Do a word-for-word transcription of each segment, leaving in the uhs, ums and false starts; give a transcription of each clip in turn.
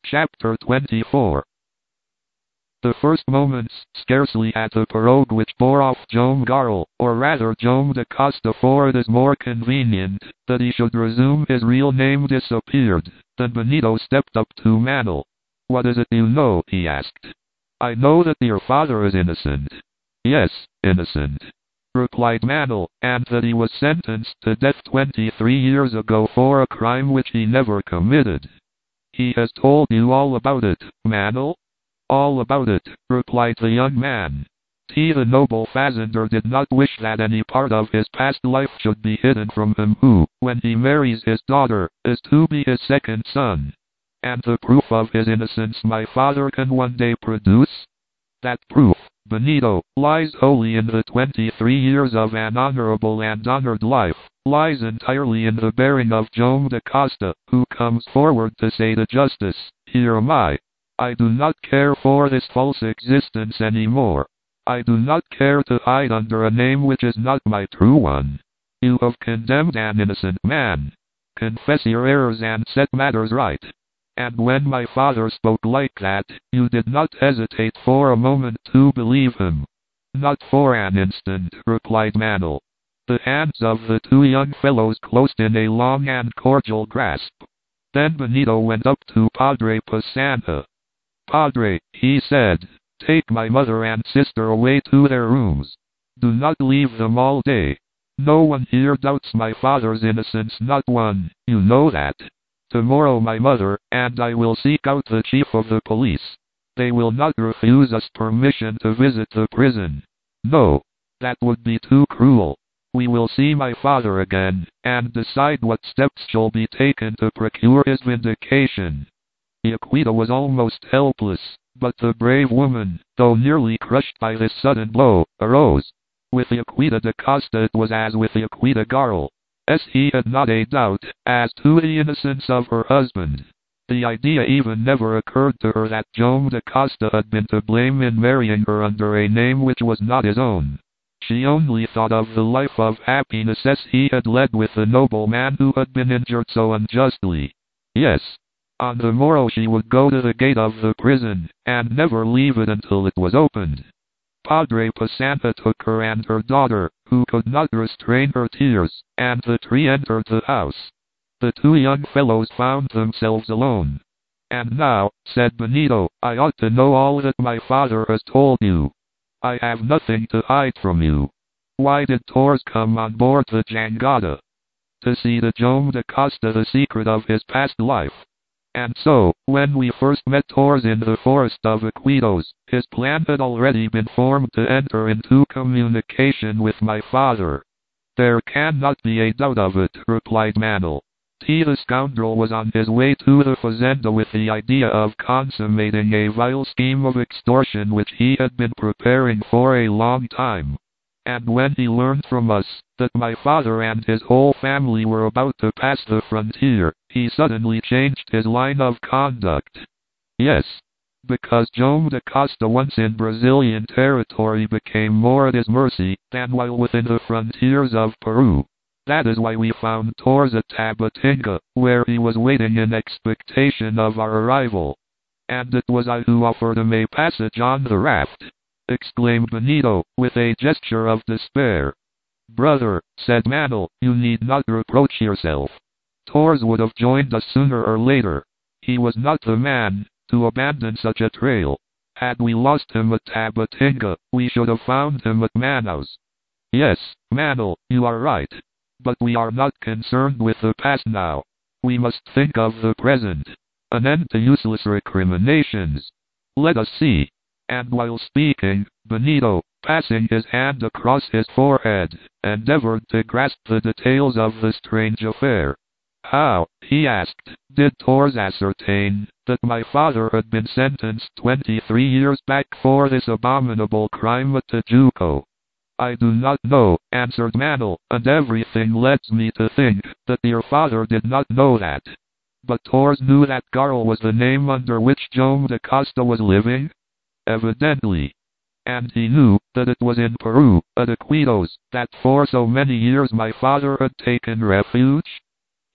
Chapter twenty-four. The first moments scarcely had the pirogue which bore off Joam Garral, or rather Joam da Costa, for it is more convenient that he should resume his real name, disappeared. Then Benito stepped up to Manel. "What is it you know?" he asked. "I know that your father is innocent." "Yes, innocent," replied Manel, "and that he was sentenced to death twenty-three years ago for a crime which he never committed." "He has told you all about it, Manel?" "All about it," replied the young man. "He, the noble fazender, did not wish that any part of his past life should be hidden from him who, when he marries his daughter, is to be his second son. And the proof of his innocence my father can one day produce? That proof, Benito, lies wholly in the twenty-three years of an honorable and honored life, lies entirely in the bearing of Joam da Costa, who comes forward to say to justice, 'Here am I. I do not care for this false existence any more. I do not care to hide under a name which is not my true one.' You have condemned an innocent man. Confess your errors and set matters right. And when my father spoke like that, you did not hesitate for a moment to believe him." "Not for an instant," replied Manel. The hands of the two young fellows closed in a long and cordial grasp. Then Benito went up to Padre Passanha. "Padre," he said, "take my mother and sister away to their rooms. Do not leave them all day. No one here doubts my father's innocence, not one, you know that. Tomorrow my mother and I will seek out the chief of the police. They will not refuse us permission to visit the prison. No, that would be too cruel. We will see my father again, and decide what steps shall be taken to procure his vindication." Yaquita was almost helpless, but the brave woman, though nearly crushed by this sudden blow, arose. With Yaquita da Costa it was as with Yaquita Garral. As he had not a doubt as to the innocence of her husband. The idea even never occurred to her that Joam da Costa had been to blame in marrying her under a name which was not his own. She only thought of the life of happiness as he had led with the noble man who had been injured so unjustly. Yes, on the morrow she would go to the gate of the prison, and never leave it until it was opened. Padre Passanha took her and her daughter, who could not restrain her tears, and the three entered the house. The two young fellows found themselves alone. "And now," said Benito, "I ought to know all that my father has told you. I have nothing to hide from you. Why did Torres come on board the jangada? To see the Joam da Costa the secret of his past life. And so, when we first met Torres in the forest of Iquitos, his plan had already been formed to enter into communication with my father." "There cannot be a doubt of it," replied Manel. "He, the scoundrel, was on his way to the fazenda with the idea of consummating a vile scheme of extortion which he had been preparing for a long time. And when he learned from us that my father and his whole family were about to pass the frontier, he suddenly changed his line of conduct. Yes, because Joam da Costa, once in Brazilian territory, became more at his mercy than while within the frontiers of Peru. That is why we found Torres at Tabatinga, where he was waiting in expectation of our arrival. And it was I who offered him a passage on the raft," exclaimed Benito, with a gesture of despair. "Brother," said Manel, "you need not reproach yourself. Torres would have joined us sooner or later. He was not the man to abandon such a trail. Had we lost him at Tabatinga, we should have found him at Manaus." "Yes, Manel, you are right. But we are not concerned with the past now. We must think of the present. An end to useless recriminations. Let us see." And while speaking, Benito, passing his hand across his forehead, endeavored to grasp the details of the strange affair. "How," he asked, "did Torres ascertain that my father had been sentenced twenty-three years back for this abominable crime at Tijuco?" "I do not know," answered Manel, "and everything leads me to think that your father did not know that. But Torres knew that Garral was the name under which Joam da Costa was living?" "Evidently. And he knew that it was in Peru, at Iquitos, that for so many years my father had taken refuge?"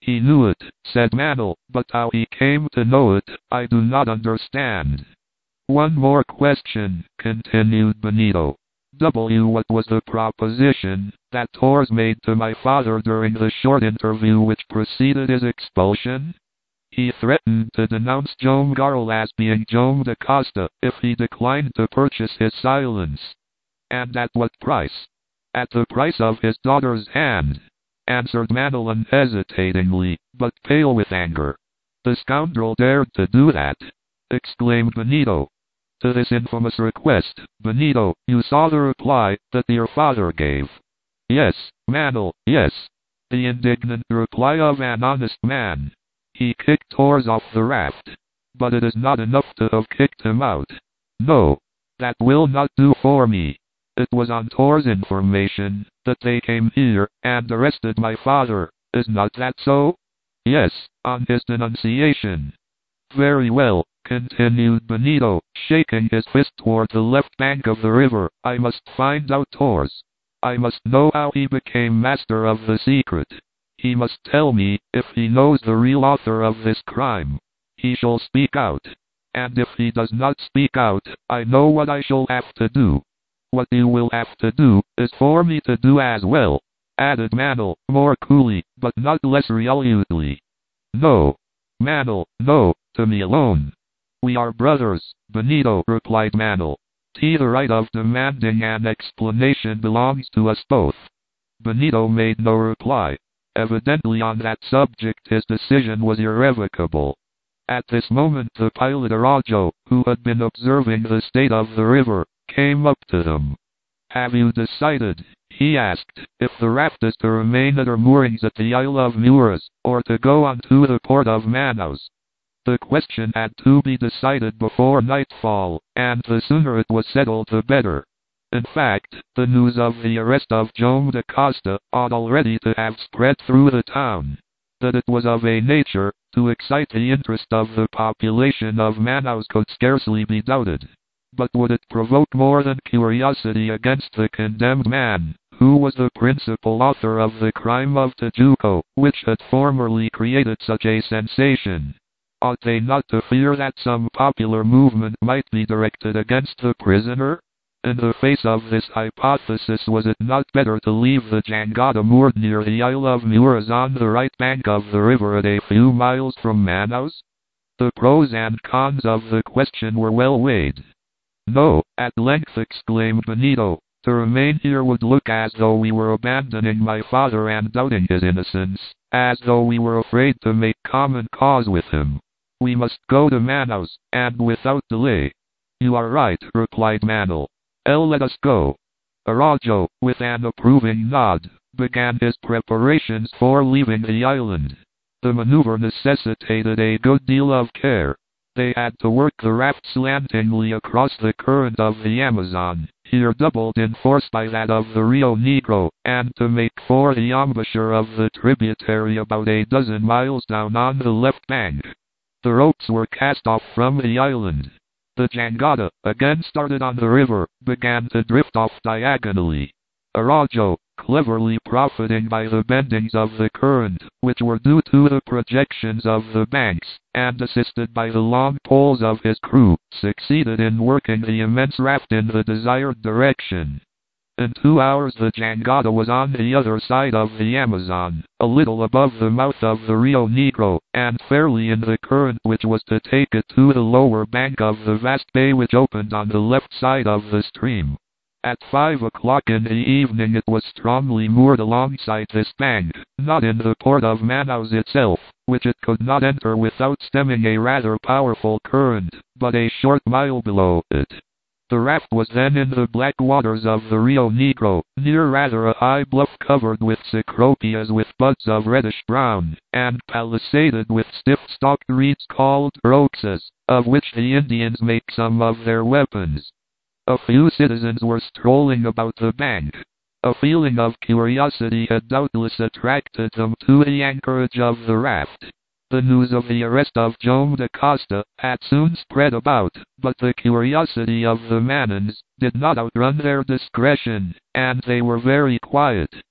He knew it, said Manel, but how he came to know it, I do not understand. One more question, continued Benito. W. What was the proposition that Torres made to my father during the short interview which preceded his expulsion? He threatened to denounce Joam Garral as being Joam da Costa if he declined to purchase his silence. And at what price? At the price of his daughter's hand, answered Manel unhesitatingly, but pale with anger. The scoundrel dared to do that, exclaimed Benito. To this infamous request, Benito, you saw the reply that your father gave. Yes, Manel, yes. The indignant reply of an honest man. He kicked Torres off the raft. But it is not enough to have kicked him out. No, that will not do for me. It was on Torres' information that they came here and arrested my father. Is not that so? Yes, on his denunciation. Very well, continued Benito, shaking his fist toward the left bank of the river. I must find out Torres. I must know how he became master of the secret. He must tell me if he knows the real author of this crime. He shall speak out. And if he does not speak out, I know what I shall have to do. What you will have to do is for me to do as well, added Manel, more coolly, but not less resolutely. No, Manel, no, to me alone. We are brothers, Benito, replied Manel. The right of demanding an explanation belongs to us both. Benito made no reply. Evidently on that subject his decision was irrevocable. At this moment the pilot Araujo, who had been observing the state of the river, came up to them. Have you decided, he asked, if the raft is to remain at her moorings at the Isle of Muras, or to go on to the port of Manaus? The question had to be decided before nightfall, and the sooner it was settled the better. In fact, the news of the arrest of Joam da Costa ought already to have spread through the town. That it was of a nature to excite the interest of the population of Manaus could scarcely be doubted. But would it provoke more than curiosity against the condemned man, who was the principal author of the crime of Tijuco, which had formerly created such a sensation? Ought they not to fear that some popular movement might be directed against the prisoner? In the face of this hypothesis, was it not better to leave the jangada moored near the Isle of Muras on the right bank of the river at a few miles from Manaus? The pros and cons of the question were well weighed. No, at length exclaimed Benito, to remain here would look as though we were abandoning my father and doubting his innocence, as though we were afraid to make common cause with him. We must go to Manaus, and without delay. You are right, replied Manel. El, let us go. Araujo, with an approving nod, began his preparations for leaving the island. The maneuver necessitated a good deal of care. They had to work the raft slantingly across the current of the Amazon, here doubled in force by that of the Rio Negro, and to make for the embouchure of the tributary about a dozen miles down on the left bank. The ropes were cast off from the island. The jangada, again started on the river, began to drift off diagonally. Araujo, cleverly profiting by the bendings of the current, which were due to the projections of the banks, and assisted by the long poles of his crew, succeeded in working the immense raft in the desired direction. In two hours the jangada was on the other side of the Amazon, a little above the mouth of the Rio Negro, and fairly in the current which was to take it to the lower bank of the vast bay which opened on the left side of the stream. At five o'clock in the evening it was strongly moored alongside this bank, not in the port of Manaus itself, which it could not enter without stemming a rather powerful current, but a short mile below it. The raft was then in the black waters of the Rio Negro, near rather a high bluff covered with cecropias with buds of reddish brown, and palisaded with stiff-stalked reeds called roxas, of which the Indians make some of their weapons. A few citizens were strolling about the bank. A feeling of curiosity had doubtless attracted them to the anchorage of the raft. The news of the arrest of Joam da Costa had soon spread about, but the curiosity of the Manans did not outrun their discretion, and they were very quiet.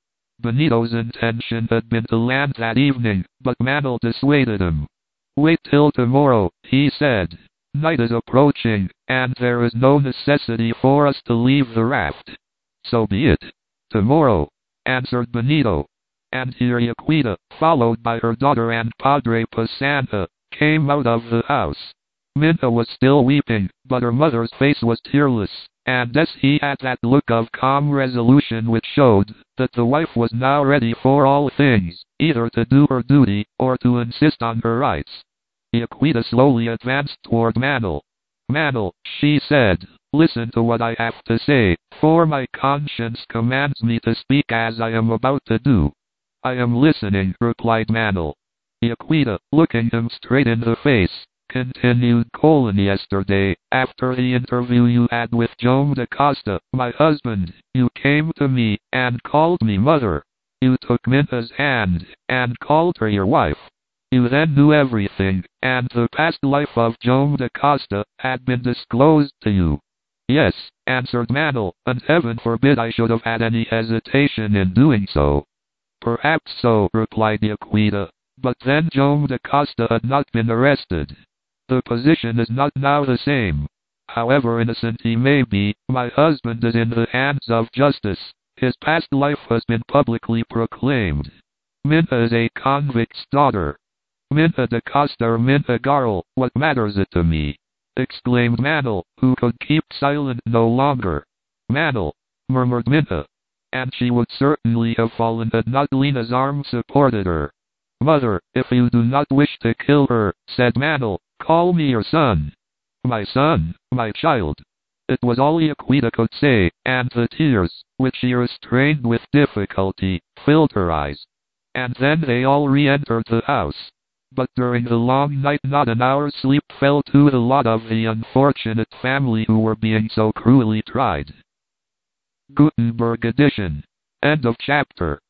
Benito's intention had been to land that evening, but Manel dissuaded him. "Wait till tomorrow," he said. "Night is approaching, and there is no necessity for us to leave the raft." "So be it. Tomorrow," answered Benito. And here Yaquita, followed by her daughter and Padre Pasanta, came out of the house. Minta was still weeping, but her mother's face was tearless, and he had that look of calm resolution which showed that the wife was now ready for all things, either to do her duty, or to insist on her rights. Yaquita slowly advanced toward Manel. "Manel," she said, "listen to what I have to say, for my conscience commands me to speak as I am about to do." "I am listening," replied Manel. Yaquita, looking him straight in the face, continued Colin. "Yesterday, after the interview you had with Joam da Costa, my husband, you came to me, and called me mother. You took Minta's hand, and called her your wife. You then knew everything, and the past life of Joam da Costa had been disclosed to you." "Yes," answered Manel, "and heaven forbid I should have had any hesitation in doing so." "Perhaps so," replied Yaquita, "but then Joam da Costa had not been arrested. The position is not now the same. However innocent he may be, my husband is in the hands of justice. His past life has been publicly proclaimed. Minta is a convict's daughter. Minta da Costa or Minta Garl, what matters it to me?" exclaimed Manel, who could keep silent no longer. "Manel," murmured Minta. And she would certainly have fallen had not Lena's arm supported her. "Mother, if you do not wish to kill her," said Manel, "call me your son." "My son, my child." It was all Yaquita could say, and the tears, which she restrained with difficulty, filled her eyes. And then they all re-entered the house. But during the long night not an hour's sleep fell to the lot of the unfortunate family who were being so cruelly tried. Gutenberg edition. End of chapter.